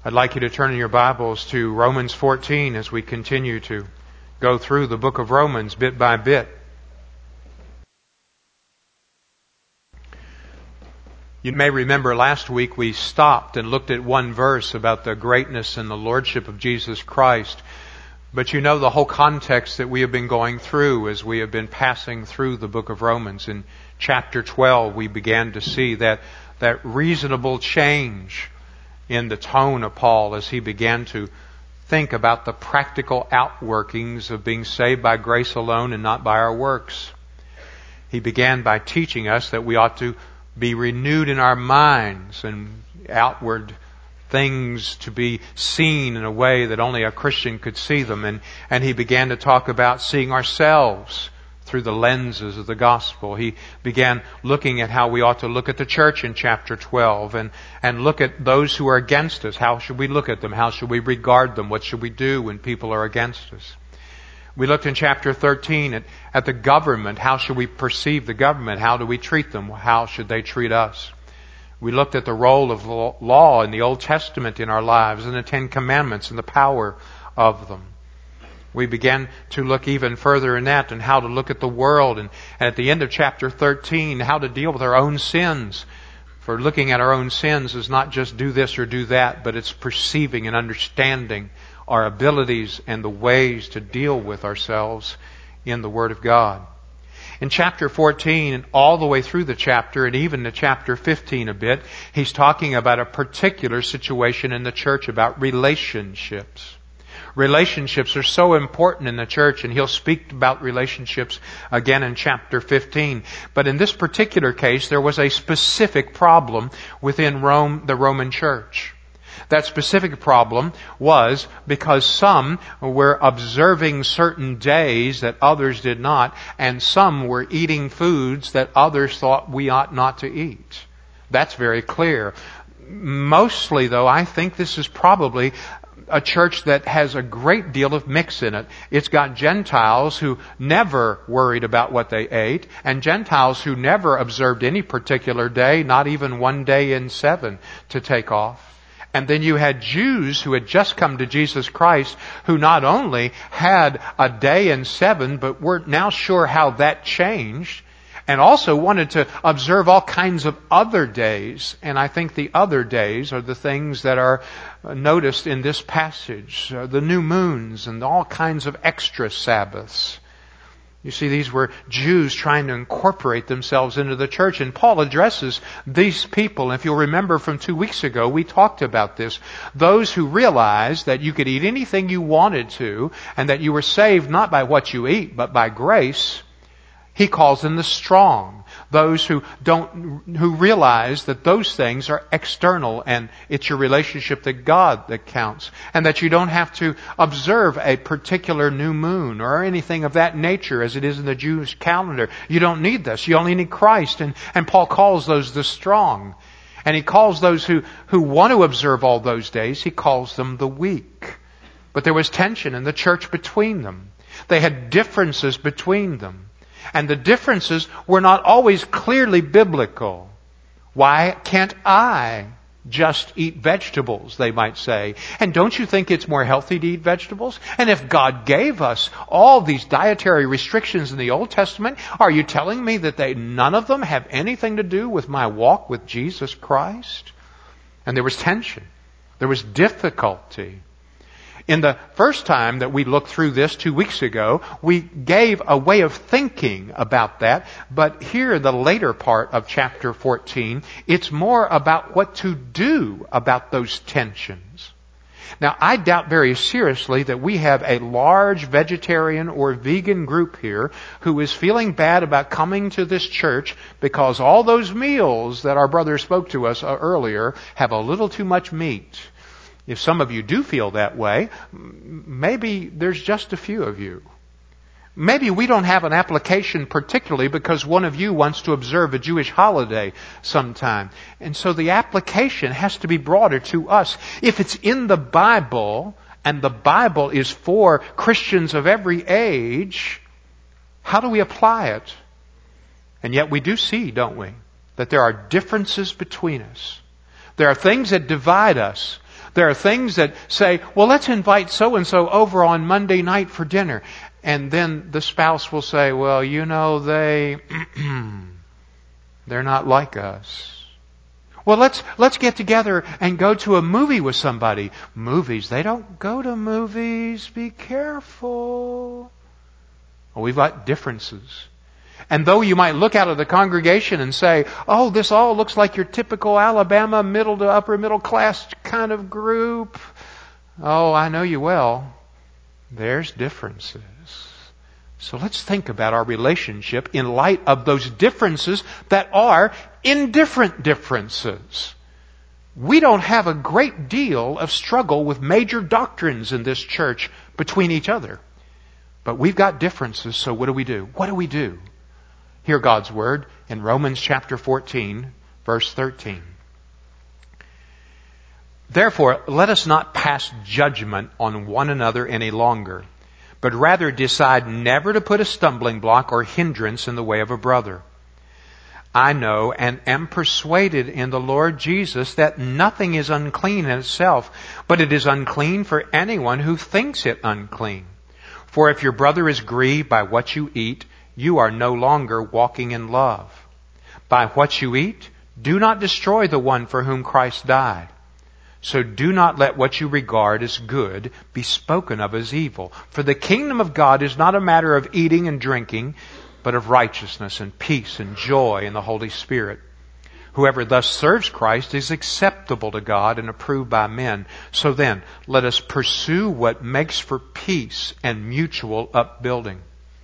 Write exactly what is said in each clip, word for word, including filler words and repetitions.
I'd like you to turn in your Bibles to Romans fourteen as we continue to go through the book of Romans bit by bit. You may remember last week we stopped and looked at one verse about the greatness and the lordship of Jesus Christ. But you know the whole context that we have been going through as we have been passing through the book of Romans. In chapter twelve we began to see that, that reasonable change in the tone of Paul as he began to think about the practical outworkings of being saved by grace alone and not by our works. He began by teaching us that we ought to be renewed in our minds and outward things to be seen in a way that only a Christian could see them. And, and he began to talk about seeing ourselves through the lenses of the gospel. He began looking at how we ought to look at the church in chapter twelve and, and look at those who are against us. How should we look at them? How should we regard them? What should we do when people are against us? We looked in chapter thirteen at, at the government. How should we perceive the government? How do we treat them? How should they treat us? We looked at the role of law in the Old Testament in our lives and the Ten Commandments and the power of them. We began to look even further in that and how to look at the world. And, and at the end of chapter thirteen, how to deal with our own sins. For looking at our own sins is not just do this or do that, but it's perceiving and understanding our abilities and the ways to deal with ourselves in the Word of God. In chapter fourteen, and all the way through the chapter, and even to chapter fifteen a bit, he's talking about a particular situation in the church about relationships. Relationships are so important in the church, and he'll speak about relationships again in chapter fifteen. But in this particular case, there was a specific problem within Rome, the Roman church. That specific problem was because some were observing certain days that others did not, and some were eating foods that others thought we ought not to eat. That's very clear. Mostly, though, I think this is probably a church that has a great deal of mix in it. It's got Gentiles who never worried about what they ate, and Gentiles who never observed any particular day, not even one day in seven, to take off. And then you had Jews who had just come to Jesus Christ who not only had a day in seven, but weren't now sure how that changed, and also wanted to observe all kinds of other days. And I think the other days are the things that are noticed in this passage. Uh, the new moons and all kinds of extra Sabbaths. You see, these were Jews trying to incorporate themselves into the church. And Paul addresses these people. If you'll remember from two weeks ago, we talked about this. Those who realized that you could eat anything you wanted to, and that you were saved not by what you eat, but by grace. He calls them the strong. Those who don't, who realize that those things are external and it's your relationship to God that counts. And that you don't have to observe a particular new moon or anything of that nature as it is in the Jewish calendar. You don't need this. You only need Christ. And, and Paul calls those the strong. And he calls those who, who want to observe all those days, he calls them the weak. But there was tension in the church between them. They had differences between them. And the differences were not always clearly biblical. Why can't I just eat vegetables, they might say. And don't you think it's more healthy to eat vegetables? And if God gave us all these dietary restrictions in the Old Testament, are you telling me that they none of them have anything to do with my walk with Jesus Christ? And there was tension. There was difficulty. In the first time that we looked through this two weeks ago, we gave a way of thinking about that. But here, the later part of chapter fourteen, it's more about what to do about those tensions. Now, I doubt very seriously that we have a large vegetarian or vegan group here who is feeling bad about coming to this church because all those meals that our brother spoke to us earlier have a little too much meat. If some of you do feel that way, maybe there's just a few of you. Maybe we don't have an application particularly because one of you wants to observe a Jewish holiday sometime. And so the application has to be broader to us. If it's in the Bible, and the Bible is for Christians of every age, how do we apply it? And yet we do see, don't we, that there are differences between us. There are things that divide us. There are things that say, well, let's invite so-and-so over on Monday night for dinner. And then the spouse will say, well, you know, they, they're not like us. Well, let's, let's get together and go to a movie with somebody. Movies, they don't go to movies. Be careful. Well, we've got differences. And though you might look out of the congregation and say, oh, this all looks like your typical Alabama middle to upper middle class kind of group. Oh, I know you well. There's differences. So let's think about our relationship in light of those differences that are indifferent differences. We don't have a great deal of struggle with major doctrines in this church between each other. But we've got differences, so what do we do? What do we do? Hear God's word in Romans chapter fourteen, verse thirteen. Therefore, let us not pass judgment on one another any longer, but rather decide never to put a stumbling block or hindrance in the way of a brother. I know and am persuaded in the Lord Jesus that nothing is unclean in itself, but it is unclean for anyone who thinks it unclean. For if your brother is grieved by what you eat, you are no longer walking in love. By what you eat, do not destroy the one for whom Christ died. So do not let what you regard as good be spoken of as evil. For the kingdom of God is not a matter of eating and drinking, but of righteousness and peace and joy in the Holy Spirit. Whoever thus serves Christ is acceptable to God and approved by men. So then, let us pursue what makes for peace and mutual upbuilding.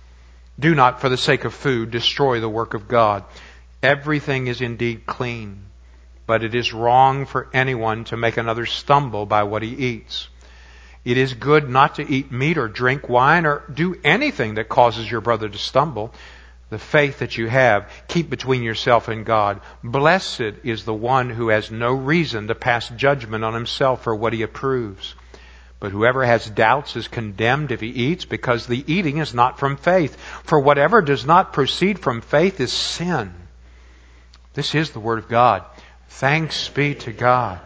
Do not, for the sake of food, destroy the work of God. Everything is indeed clean, but it is wrong for anyone to make another stumble by what he eats. It is good not to eat meat or drink wine or do anything that causes your brother to stumble. The faith that you have, keep between yourself and God. Blessed is the one who has no reason to pass judgment on himself for what he approves. But whoever has doubts is condemned if he eats, because the eating is not from faith. For whatever does not proceed from faith is sin. This is the Word of God. Thanks be to God.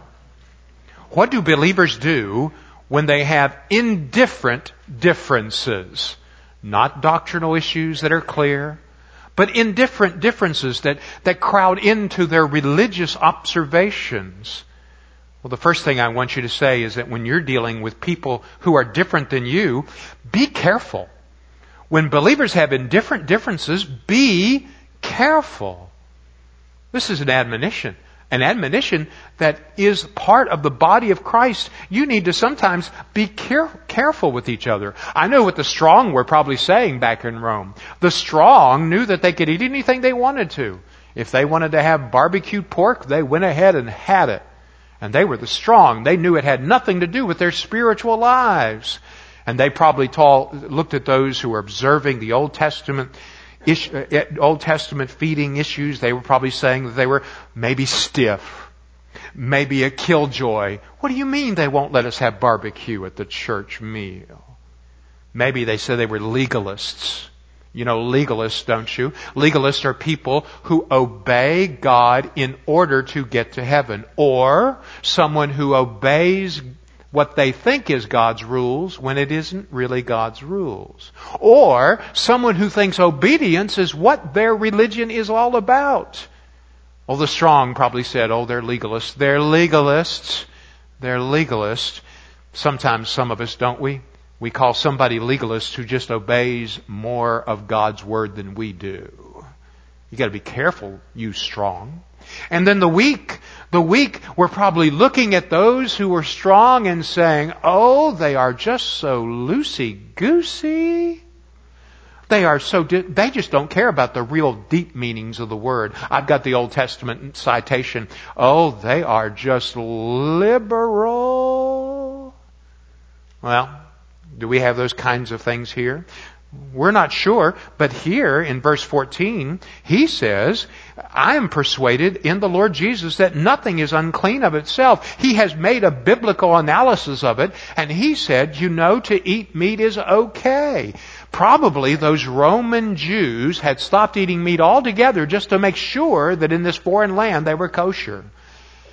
What do believers do when they have indifferent differences? Not doctrinal issues that are clear, but indifferent differences that, that crowd into their religious observations. Well, the first thing I want you to say is that when you're dealing with people who are different than you, be careful. When believers have indifferent differences, be careful. This is an admonition. An admonition that is part of the body of Christ. You need to sometimes be care- careful with each other. I know what the strong were probably saying back in Rome. The strong knew that they could eat anything they wanted to. If they wanted to have barbecued pork, they went ahead and had it. And they were the strong. They knew it had nothing to do with their spiritual lives. And they probably tall, looked at those who were observing the Old Testament Old Testament feeding issues. They were probably saying that they were maybe stiff, maybe a killjoy. What do you mean they won't let us have barbecue at the church meal? Maybe they said they were legalists. You know legalists, don't you? Legalists are people who obey God in order to get to heaven. Or someone who obeys what they think is God's rules when it isn't really God's rules. Or someone who thinks obedience is what their religion is all about. Well, the strong probably said, oh, they're legalists. They're legalists. They're legalists. Sometimes some of us, don't we? We call somebody legalist who just obeys more of God's word than we do. You got to be careful, you strong. And then the weak, the weak were probably looking at those who were strong and saying, oh, they are just so loosey-goosey. They are so, they just don't care about the real deep meanings of the word. I've got the Old Testament citation. Oh, they are just liberal. Well, do we have those kinds of things here? We're not sure, but here in verse fourteen, he says, I am persuaded in the Lord Jesus that nothing is unclean of itself. He has made a biblical analysis of it, and he said, you know, to eat meat is okay. Probably those Roman Jews had stopped eating meat altogether just to make sure that in this foreign land they were kosher.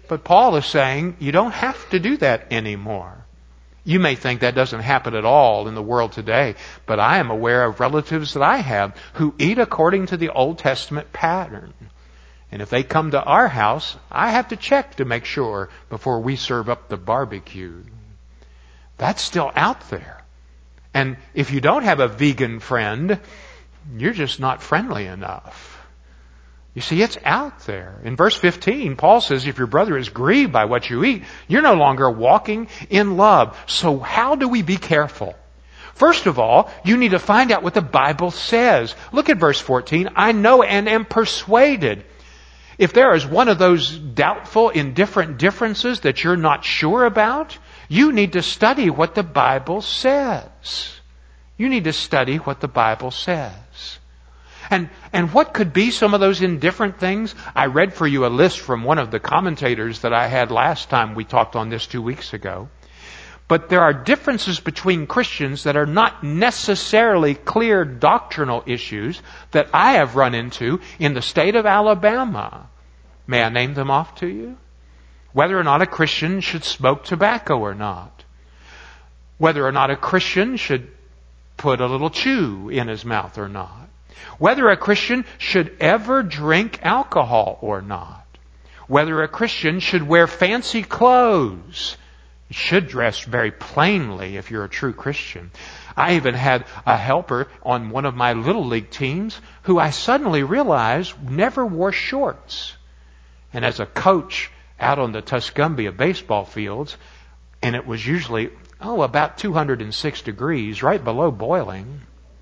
But Paul is saying you don't have to do that anymore. You may think that doesn't happen at all in the world today, but I am aware of relatives that I have who eat according to the Old Testament pattern. And if they come to our house, I have to check to make sure before we serve up the barbecue. That's still out there. And if you don't have a vegan friend, you're just not friendly enough. You see, it's out there. In verse fifteen, Paul says, if your brother is grieved by what you eat, you're no longer walking in love. So how do we be careful? First of all, you need to find out what the Bible says. Look at verse fourteen. I know and am persuaded. If there is one of those doubtful, indifferent differences that you're not sure about, you need to study what the Bible says. You need to study what the Bible says. And and what could be some of those indifferent things? I read for you a list from one of the commentators that I had last time we talked on this two weeks ago. But there are differences between Christians that are not necessarily clear doctrinal issues that I have run into in the state of Alabama. May I name them off to you? Whether or not a Christian should smoke tobacco or not. Whether or not a Christian should put a little chew in his mouth or not. Whether a Christian should ever drink alcohol or not. Whether a Christian should wear fancy clothes. You should dress very plainly if you're a true Christian. I even had a helper on one of my little league teams who I suddenly realized never wore shorts. And as a coach out on the Tuscumbia baseball fields, and it was usually, oh, about two hundred six degrees, right below boiling,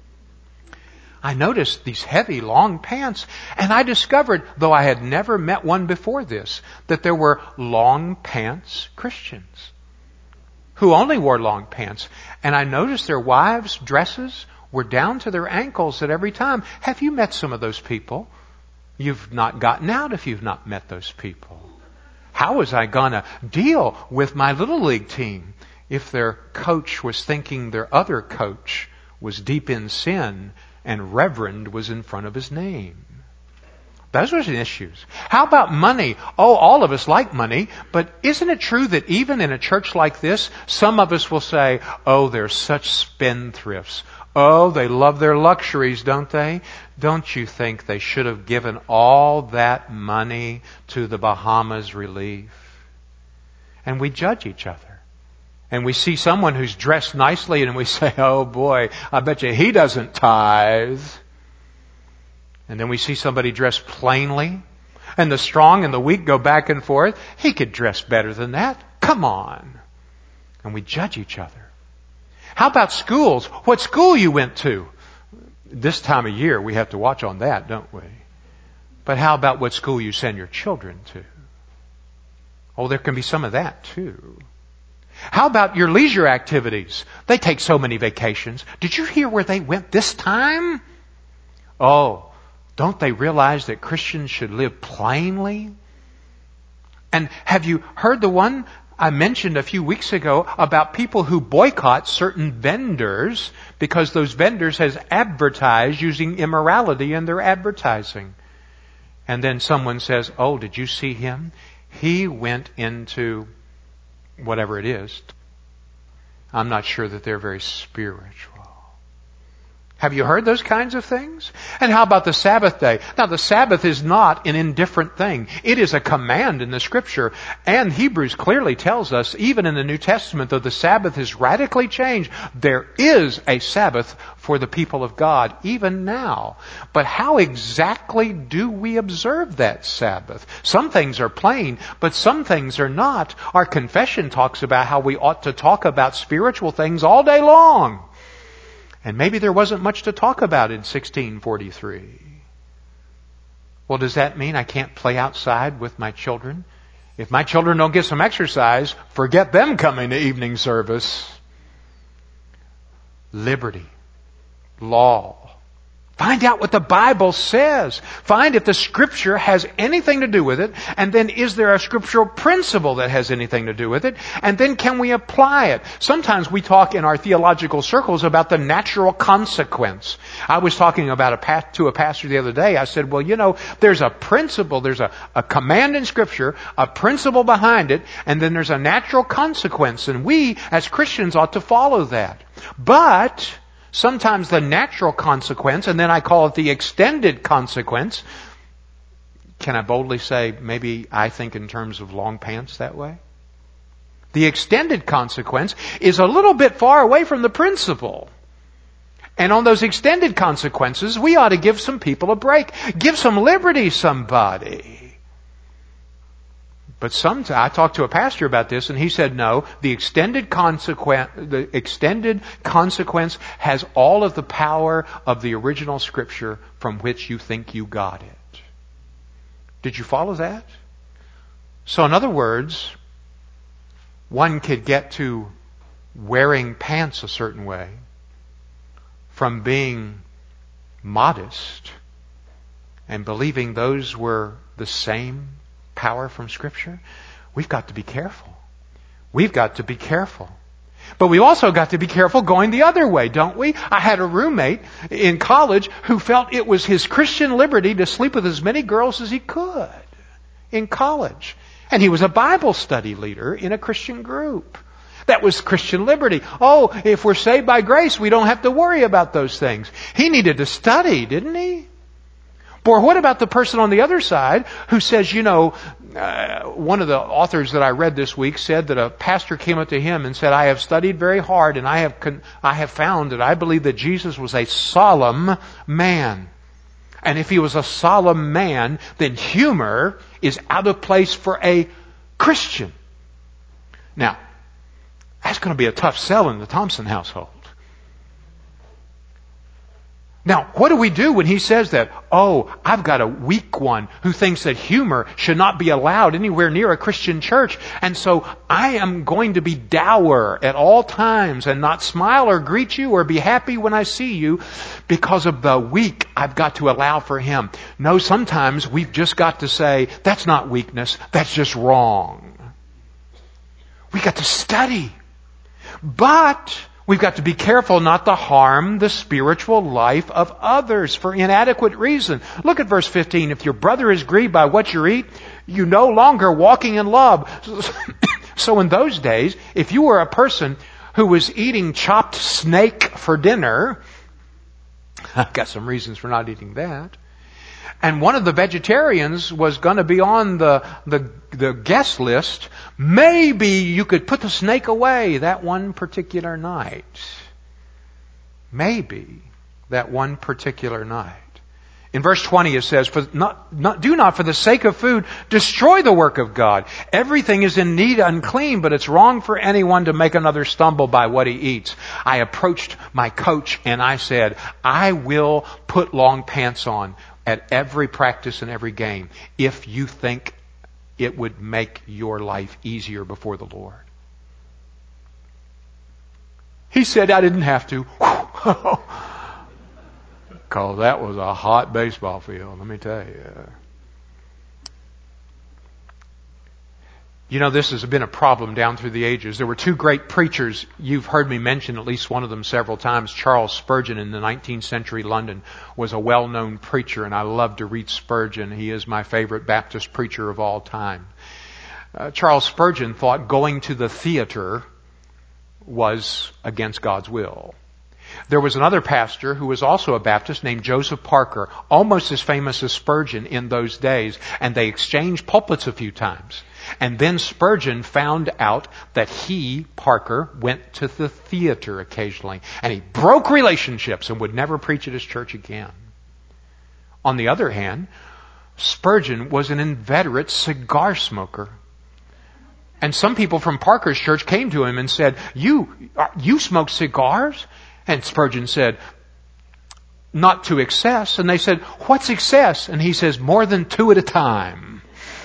I noticed these heavy, long pants, and I discovered, though I had never met one before this, that there were long pants Christians who only wore long pants. And I noticed their wives' dresses were down to their ankles at every time. Have you met some of those people? You've not gotten out if you've not met those people. How was I going to deal with my little league team if their coach was thinking their other coach was deep in sin and Reverend was in front of his name? Those were the issues. How about money? Oh, all of us like money, but isn't it true that even in a church like this, some of us will say, oh, they're such spendthrifts. Oh, they love their luxuries, don't they? Don't you think they should have given all that money to the Bahamas Relief? And we judge each other. And we see someone who's dressed nicely and we say, oh boy, I bet you he doesn't tithe. And then we see somebody dressed plainly, and the strong and the weak go back and forth. He could dress better than that. Come on. And we judge each other. How about schools? What school you went to? This time of year we have to watch on that, don't we? But how about what school you send your children to? Oh, there can be some of that too. How about your leisure activities? They take so many vacations. Did you hear where they went this time? Oh, don't they realize that Christians should live plainly? And have you heard the one I mentioned a few weeks ago about people who boycott certain vendors because those vendors has advertised using immorality in their advertising? And then someone says, oh, did you see him? He went into whatever it is. I'm not sure that they're very spiritual. Have you heard those kinds of things? And how about the Sabbath day? Now, the Sabbath is not an indifferent thing. It is a command in the Scripture. And Hebrews clearly tells us, even in the New Testament, though the Sabbath is radically changed, there is a Sabbath for the people of God, even now. But how exactly do we observe that Sabbath? Some things are plain, but some things are not. Our confession talks about how we ought to talk about spiritual things all day long. And maybe there wasn't much to talk about in sixteen forty-three. Well, does that mean I can't play outside with my children? If my children don't get some exercise, forget them coming to evening service. Liberty, law, Find out what the Bible says. Find if the Scripture has anything to do with it. And then is there a scriptural principle that has anything to do with it? And then can we apply it? Sometimes we talk in our theological circles about the natural consequence. I was talking about a pa- to a pastor the other day. I said, well, you know, there's a principle, there's a, a command in Scripture, a principle behind it, and then there's a natural consequence. And we, as Christians, ought to follow that. But sometimes the natural consequence, and then I call it the extended consequence. Can I boldly say, maybe I think in terms of long pants that way? The extended consequence is a little bit far away from the principle. And on those extended consequences, we ought to give some people a break. Give some liberty, somebody. But sometimes, I talked to a pastor about this, and he said, no, the extended consequence, the extended consequence has all of the power of the original Scripture from which you think you got it. Did you follow that? So in other words, one could get to wearing pants a certain way from being modest and believing those were the same power from Scripture. We've got to be careful. We've got to be careful. But we've also got to be careful going the other way, don't we? I had a roommate in college who felt it was his Christian liberty to sleep with as many girls as he could in college. And he was a Bible study leader in a Christian group. That was Christian liberty. Oh, if we're saved by grace, we don't have to worry about those things. He needed to study, didn't he? Or what about the person on the other side who says, you know, uh, one of the authors that I read this week said that a pastor came up to him and said, I have studied very hard and I have con- I have found that I believe that Jesus was a solemn man. And if he was a solemn man, then humor is out of place for a Christian. Now, that's going to be a tough sell in the Thompson household. Now, what do we do when he says that? Oh, I've got a weak one who thinks that humor should not be allowed anywhere near a Christian church. And so I am going to be dour at all times and not smile or greet you or be happy when I see you because of the weak I've got to allow for him. No, sometimes we've just got to say, that's not weakness, that's just wrong. We've got to study. But we've got to be careful not to harm the spiritual life of others for inadequate reason. Look at verse fifteen. If your brother is grieved by what you eat, you no longer walking in love. So in those days, if you were a person who was eating chopped snake for dinner, I've got some reasons for not eating that. And one of the vegetarians was going to be on the, the, the guest list. Maybe you could put the snake away that one particular night. Maybe that one particular night. In verse twenty it says, for not, not, do not for the sake of food destroy the work of God. Everything is indeed unclean, but it's wrong for anyone to make another stumble by what he eats. I approached my coach and I said, I will put long pants on at every practice and every game if you think it would make your life easier before the Lord. He said I didn't have to. Because that was a hot baseball field, let me tell you. You know, this has been a problem down through the ages. There were two great preachers. You've heard me mention at least one of them several times. Charles Spurgeon in the nineteenth century London was a well-known preacher, and I love to read Spurgeon. He is my favorite Baptist preacher of all time. Uh, Charles Spurgeon thought going to the theater was against God's will. There was another pastor who was also a Baptist named Joseph Parker, almost as famous as Spurgeon in those days, and they exchanged pulpits a few times. And then Spurgeon found out that he, Parker, went to the theater occasionally, and he broke relationships and would never preach at his church again. On the other hand, Spurgeon was an inveterate cigar smoker. And some people from Parker's church came to him and said, you, you smoke cigars? And Spurgeon said, not to excess. And they said, what's excess? And he says, more than two at a time.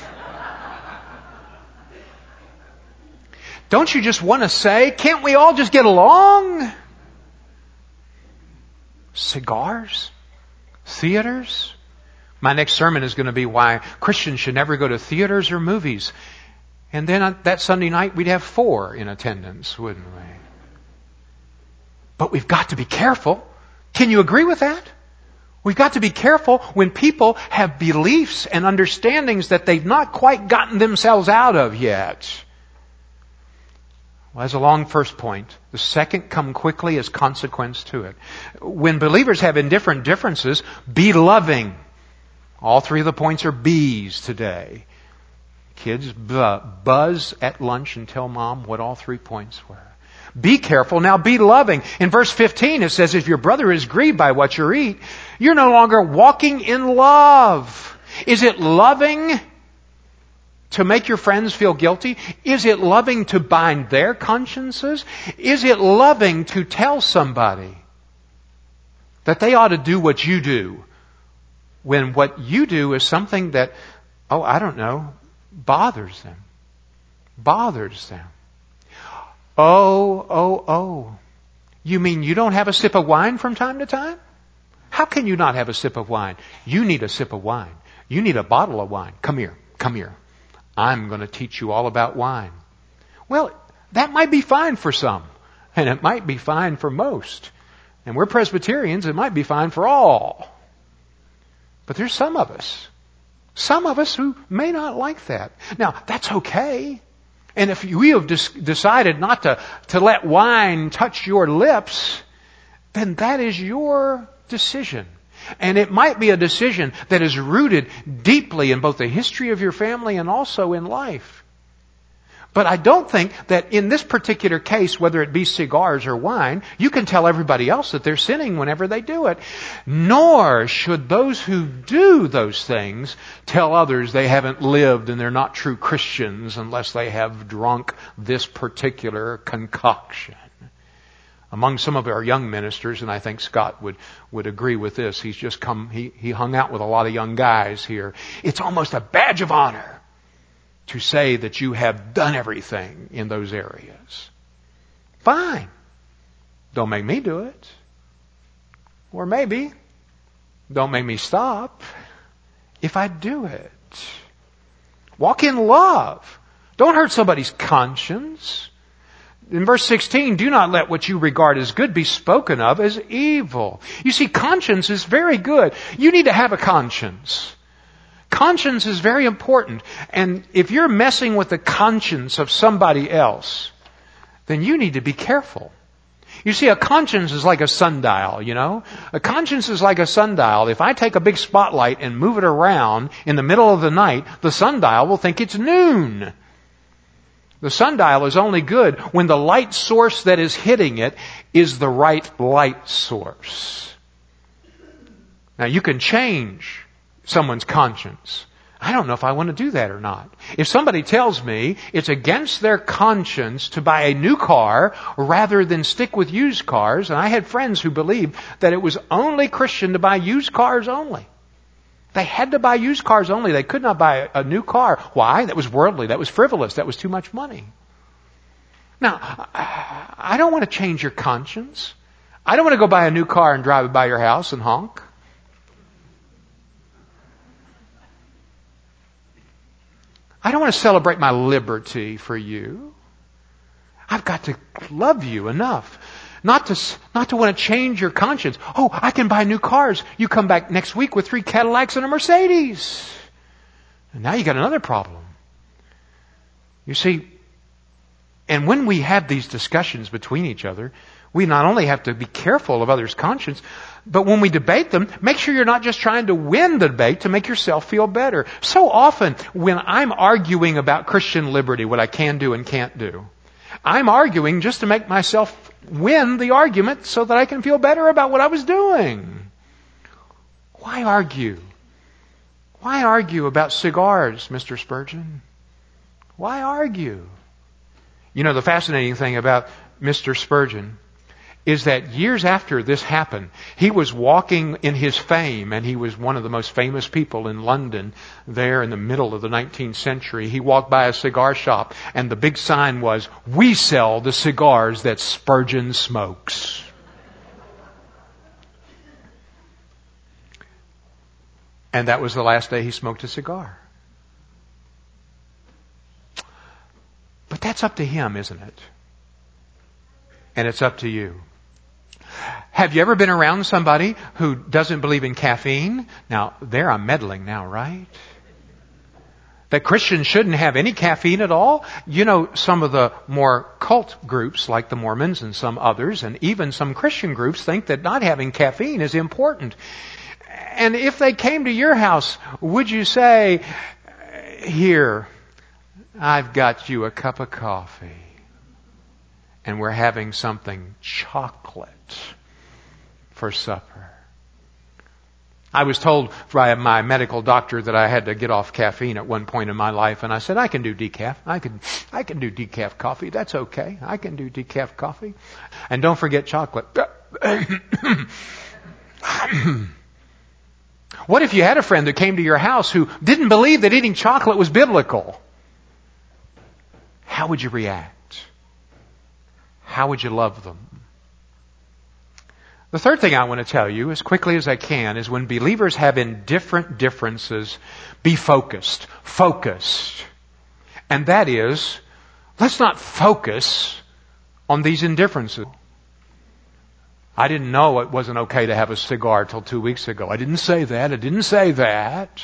Don't you just want to say, can't we all just get along? Cigars? Theaters? My next sermon is going to be why Christians should never go to theaters or movies. And then on that Sunday night, we'd have four in attendance, wouldn't we? But we've got to be careful. Can you agree with that? We've got to be careful when people have beliefs and understandings that they've not quite gotten themselves out of yet. Well, that's a long first point. The second, come quickly as consequence to it. When believers have indifferent differences, be loving. All three of the points are B's today. Kids, buzz at lunch and tell mom what all three points were. Be careful. Now be loving. In verse fifteen it says, if your brother is grieved by what you eat, you're no longer walking in love. Is it loving to make your friends feel guilty? Is it loving to bind their consciences? Is it loving to tell somebody that they ought to do what you do when what you do is something that, oh, I don't know, bothers them? Bothers them. Oh, oh, oh. You mean you don't have a sip of wine from time to time? How can you not have a sip of wine? You need a sip of wine. You need a bottle of wine. Come here, come here. I'm going to teach you all about wine. Well, that might be fine for some, and it might be fine for most. And we're Presbyterians, it might be fine for all. But there's some of us, some of us who may not like that. Now, that's okay. And if we have dis- decided not to, to let wine touch your lips, then that is your decision. And it might be a decision that is rooted deeply in both the history of your family and also in life. But I don't think that in this particular case, whether it be cigars or wine, you can tell everybody else that they're sinning whenever they do it. Nor should those who do those things tell others they haven't lived and they're not true Christians unless they have drunk this particular concoction. Among some of our young ministers, and I think Scott would, would agree with this, he's just come, he, he hung out with a lot of young guys here. It's almost a badge of honor to say that you have done everything in those areas. Fine. Don't make me do it. Or maybe, don't make me stop if I do it. Walk in love. Don't hurt somebody's conscience. In verse sixteen, do not let what you regard as good be spoken of as evil. You see, conscience is very good. You need to have a conscience. Conscience is very important. And if you're messing with the conscience of somebody else, then you need to be careful. You see, a conscience is like a sundial, you know? A conscience is like a sundial. If I take a big spotlight and move it around in the middle of the night, the sundial will think it's noon. The sundial is only good when the light source that is hitting it is the right light source. Now, you can change someone's conscience. I don't know if I want to do that or not. If somebody tells me it's against their conscience to buy a new car rather than stick with used cars, and I had friends who believed that it was only Christian to buy used cars only. They had to buy used cars only. They could not buy a new car. Why? That was worldly. That was frivolous. That was too much money. Now, I don't want to change your conscience. I don't want to go buy a new car and drive it by your house and honk. I don't want to celebrate my liberty for you. I've got to love you enough not to not to want to change your conscience. Oh, I can buy new cars. You come back next week with three Cadillacs and a Mercedes. And now you got another problem. You see, and when we have these discussions between each other, we not only have to be careful of others' conscience, but when we debate them, make sure you're not just trying to win the debate to make yourself feel better. So often, when I'm arguing about Christian liberty, what I can do and can't do, I'm arguing just to make myself win the argument so that I can feel better about what I was doing. Why argue? Why argue about cigars, Mister Spurgeon? Why argue? You know, the fascinating thing about Mister Spurgeon is that years after this happened, he was walking in his fame, and he was one of the most famous people in London there in the middle of the nineteenth century. He walked by a cigar shop, and the big sign was, "We sell the cigars that Spurgeon smokes." And that was the last day he smoked a cigar. But that's up to him, isn't it? And it's up to you. Have you ever been around somebody who doesn't believe in caffeine? Now, there I'm meddling now, right? That Christians shouldn't have any caffeine at all? You know, some of the more cult groups, like the Mormons and some others, and even some Christian groups, think that not having caffeine is important. And if they came to your house, would you say, here, I've got you a cup of coffee, and we're having something chocolate for supper? I was told by my medical doctor that I had to get off caffeine at one point in my life, and I said, I can do decaf. I can, I can do decaf coffee. That's okay. I can do decaf coffee. And don't forget chocolate. What if you had a friend that came to your house who didn't believe that eating chocolate was biblical? How would you react? How would you love them? The third thing I want to tell you, as quickly as I can, is when believers have indifferent differences, be focused. Focused. And that is, let's not focus on these indifferences. I didn't know it wasn't okay to have a cigar till two weeks ago. I didn't say that. I didn't say that.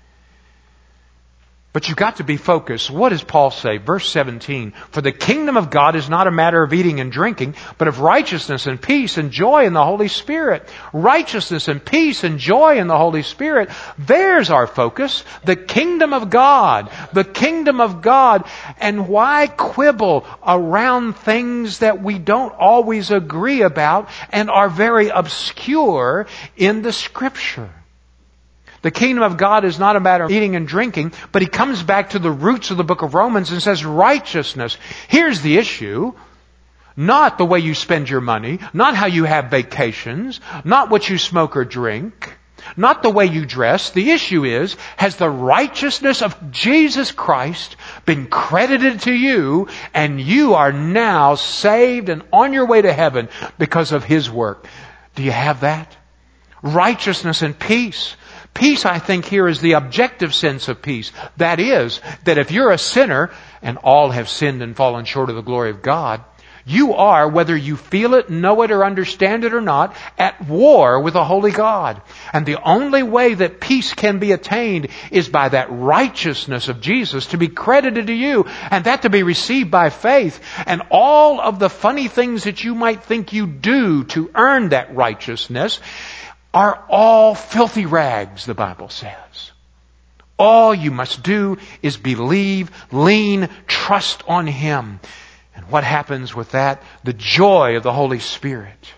But you've got to be focused. What does Paul say? Verse seventeen, for the kingdom of God is not a matter of eating and drinking, but of righteousness and peace and joy in the Holy Spirit. Righteousness and peace and joy in the Holy Spirit. There's our focus. The kingdom of God. The kingdom of God. And why quibble around things that we don't always agree about and are very obscure in the Scripture? The kingdom of God is not a matter of eating and drinking, but he comes back to the roots of the book of Romans and says righteousness. Here's the issue. Not the way you spend your money, not how you have vacations, not what you smoke or drink, not the way you dress. The issue is, has the righteousness of Jesus Christ been credited to you, and you are now saved and on your way to heaven because of his work? Do you have that? Righteousness and peace. Peace, I think, here is the objective sense of peace. That is, that if you're a sinner, and all have sinned and fallen short of the glory of God, you are, whether you feel it, know it, or understand it or not, at war with a holy God. And the only way that peace can be attained is by that righteousness of Jesus to be credited to you, and that to be received by faith. And all of the funny things that you might think you do to earn that righteousness are all filthy rags, the Bible says. All you must do is believe, lean, trust on him. And what happens with that? The joy of the Holy Spirit.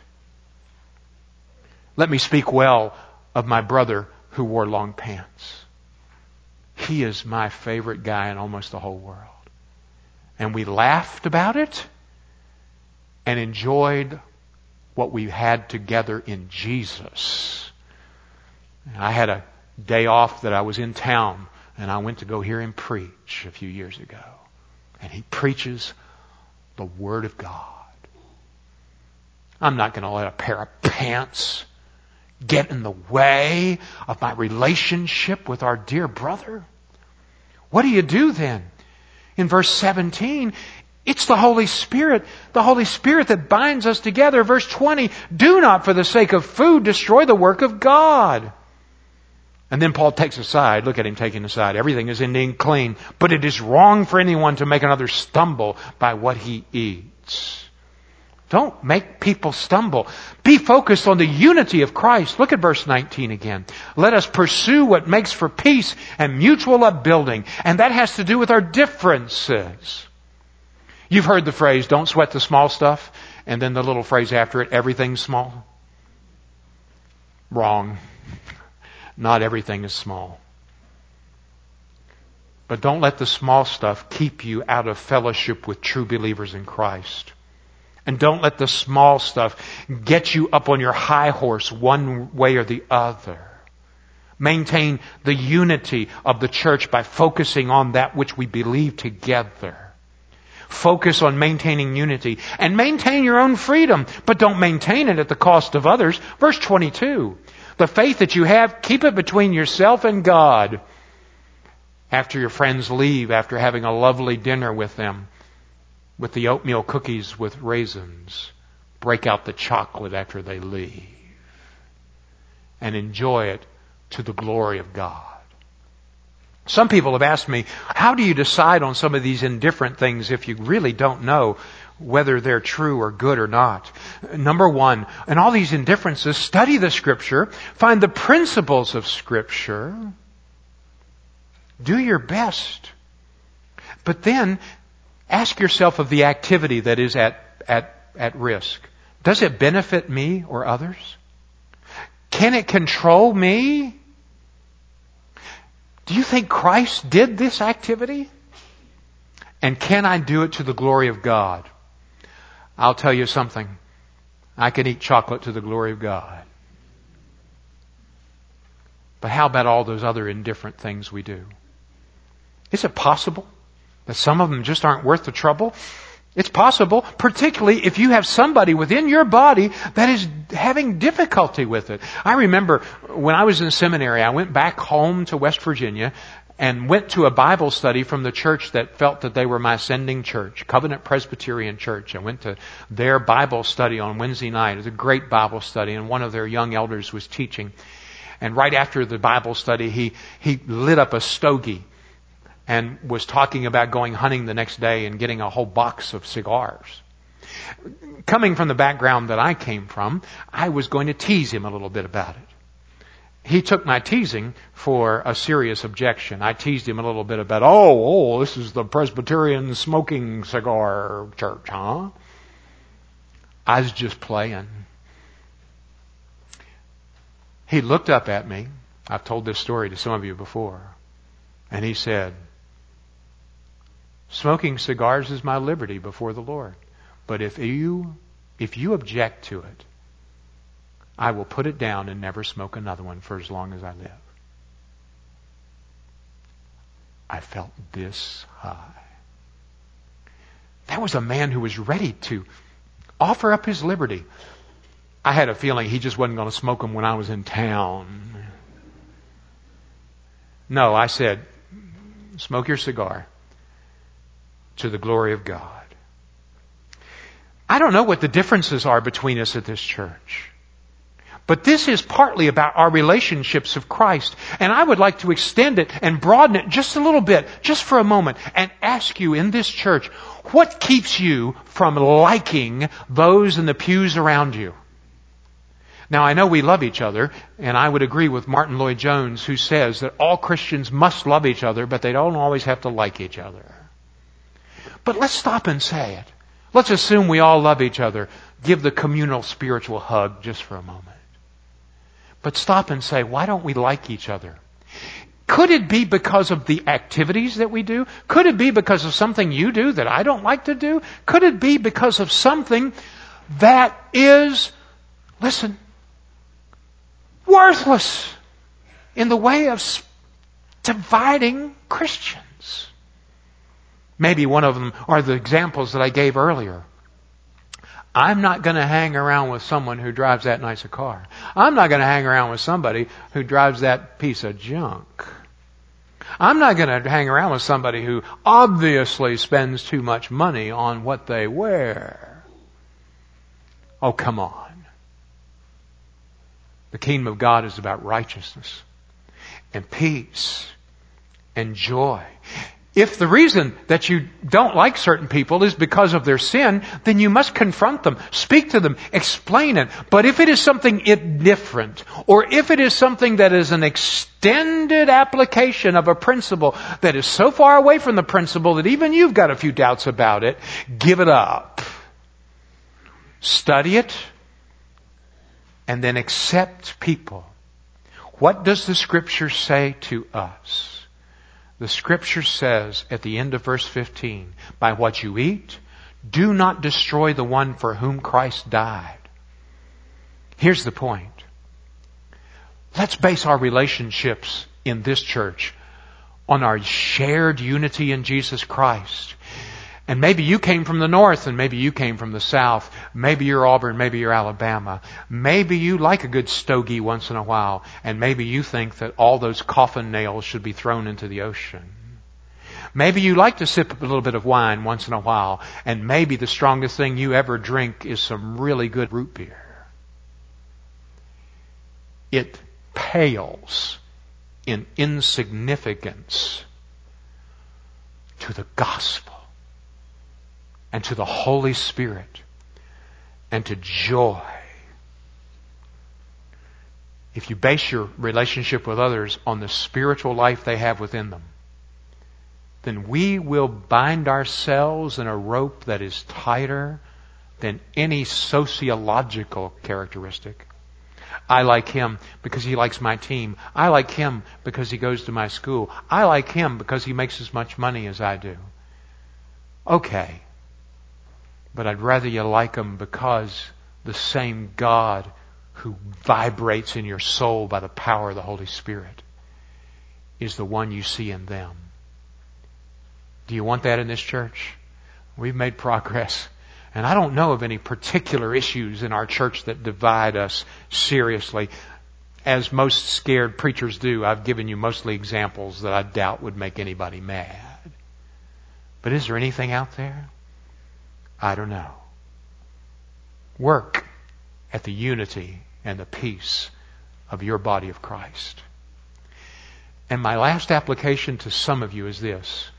Let me speak well of my brother who wore long pants. He is my favorite guy in almost the whole world. And we laughed about it and enjoyed what we had together in Jesus. I had a day off that I was in town, and I went to go hear him preach a few years ago. And he preaches the Word of God. I'm not going to let a pair of pants get in the way of my relationship with our dear brother. What do you do then? In verse seventeen, it's the Holy Spirit, the Holy Spirit that binds us together. Verse twenty, do not for the sake of food destroy the work of God. And then Paul takes aside, look at him taking aside, everything is indeed clean, but it is wrong for anyone to make another stumble by what he eats. Don't make people stumble. Be focused on the unity of Christ. Look at verse nineteen again. Let us pursue what makes for peace and mutual upbuilding. And that has to do with our differences. You've heard the phrase, don't sweat the small stuff, and then the little phrase after it, everything's small. Wrong. Not everything is small. But don't let the small stuff keep you out of fellowship with true believers in Christ. And don't let the small stuff get you up on your high horse one way or the other. Maintain the unity of the church by focusing on that which we believe together. Focus on maintaining unity and maintain your own freedom, but don't maintain it at the cost of others. Verse twenty-two, The faith that you have, keep it between yourself and God. After your friends leave, after having a lovely dinner with them, with the oatmeal cookies with raisins, break out the chocolate after they leave and enjoy it to the glory of God. Some people have asked me, how do you decide on some of these indifferent things if you really don't know whether they're true or good or not? Number one, in all these indifferences, study the Scripture, find the principles of Scripture, do your best. But then ask yourself of the activity that is at, at, at risk. Does it benefit me or others? Can it control me? Do you think Christ did this activity? And can I do it to the glory of God? I'll tell you something. I can eat chocolate to the glory of God. But how about all those other indifferent things we do? Is it possible that some of them just aren't worth the trouble? It's possible, particularly if you have somebody within your body that is having difficulty with it. I remember when I was in seminary, I went back home to West Virginia and went to a Bible study from the church that felt that they were my sending church, Covenant Presbyterian Church. I went to their Bible study on Wednesday night. It was a great Bible study, and one of their young elders was teaching. And right after the Bible study, he, he lit up a stogie and was talking about going hunting the next day and getting a whole box of cigars. Coming from the background that I came from, I was going to tease him a little bit about it. He took my teasing for a serious objection. I teased him a little bit about, oh, oh, this is the Presbyterian smoking cigar church, huh? I was just playing. He looked up at me. I've told this story to some of you before. And he said, smoking cigars is my liberty before the Lord. But if you, if you object to it, I will put it down and never smoke another one for as long as I live. I felt this high. That was a man who was ready to offer up his liberty. I had a feeling he just wasn't going to smoke them when I was in town. No, I said, smoke your cigar to the glory of God. I don't know what the differences are between us at this church. But this is partly about our relationships of Christ. And I would like to extend it and broaden it just a little bit, just for a moment, and ask you in this church, what keeps you from liking those in the pews around you? Now, I know we love each other, and I would agree with Martin Lloyd-Jones, who says that all Christians must love each other, but they don't always have to like each other. But let's stop and say it. Let's assume we all love each other. Give the communal spiritual hug just for a moment. But stop and say, why don't we like each other? Could it be because of the activities that we do? Could it be because of something you do that I don't like to do? Could it be because of something that is, listen, worthless in the way of dividing Christians? Maybe one of them are the examples that I gave earlier. I'm not going to hang around with someone who drives that nice a car. I'm not going to hang around with somebody who drives that piece of junk. I'm not going to hang around with somebody who obviously spends too much money on what they wear. Oh, come on. The kingdom of God is about righteousness and peace and joy. If the reason that you don't like certain people is because of their sin, then you must confront them, speak to them, explain it. But if it is something different, or if it is something that is an extended application of a principle that is so far away from the principle that even you've got a few doubts about it, give it up. Study it, and then accept people. What does the Scripture say to us? The Scripture says at the end of verse fifteen, by what you eat, do not destroy the one for whom Christ died. Here's the point. Let's base our relationships in this church on our shared unity in Jesus Christ. And maybe you came from the north and maybe you came from the south. Maybe you're Auburn, maybe you're Alabama. Maybe you like a good stogie once in a while. And maybe you think that all those coffin nails should be thrown into the ocean. Maybe you like to sip a little bit of wine once in a while. And maybe the strongest thing you ever drink is some really good root beer. It pales in insignificance to the gospel and to the Holy Spirit and to joy. If you base your relationship with others on the spiritual life they have within them, then we will bind ourselves in a rope that is tighter than any sociological characteristic. I like him because he likes my team. I like him because he goes to my school. I like him because he makes as much money as I do. Okay. But I'd rather you like him because the same God who vibrates in your soul by the power of the Holy Spirit is the one you see in them. Do you want that in this church? We've made progress. And I don't know of any particular issues in our church that divide us seriously. As most scared preachers do, I've given you mostly examples that I doubt would make anybody mad. But is there anything out there? I don't know. Work at the unity and the peace of your body of Christ. And my last application to some of you is this.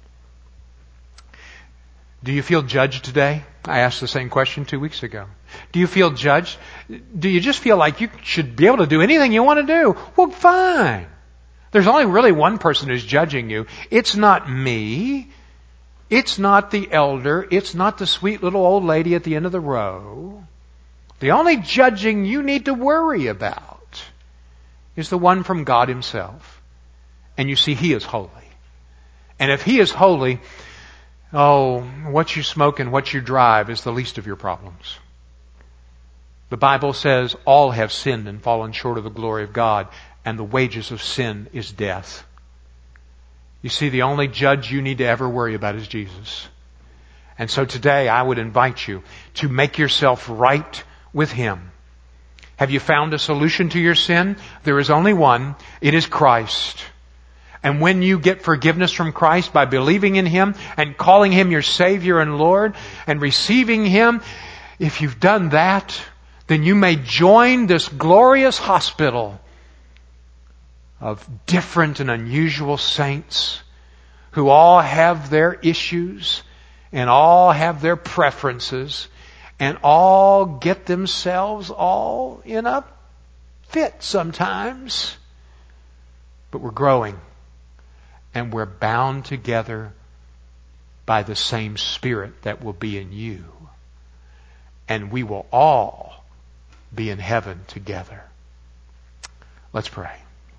Do you feel judged today? I asked the same question two weeks ago. Do you feel judged? Do you just feel like you should be able to do anything you want to do? Well, fine. There's only really one person who's judging you. It's not me. It's not the elder. It's not the sweet little old lady at the end of the row. The only judging you need to worry about is the one from God Himself. And you see, He is holy. And if He is holy, oh, what you smoke and what you drive is the least of your problems. The Bible says all have sinned and fallen short of the glory of God, and the wages of sin is death. You see, the only judge you need to ever worry about is Jesus. And so today I would invite you to make yourself right with Him. Have you found a solution to your sin? There is only one. It is Christ. And when you get forgiveness from Christ by believing in Him and calling Him your Savior and Lord and receiving Him, if you've done that, then you may join this glorious hospital of different and unusual saints who all have their issues and all have their preferences and all get themselves all in a fit sometimes. But we're growing. And we're bound together by the same Spirit that will be in you. And we will all be in heaven together. Let's pray.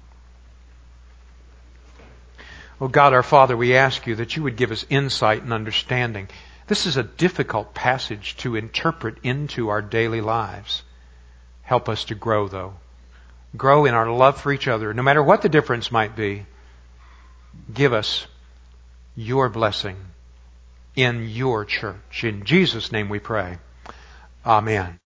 Oh God, our Father, we ask you that you would give us insight and understanding. This is a difficult passage to interpret into our daily lives. Help us to grow, though. Grow in our love for each other, no matter what the difference might be. Give us your blessing in your church. In Jesus' name we pray. Amen.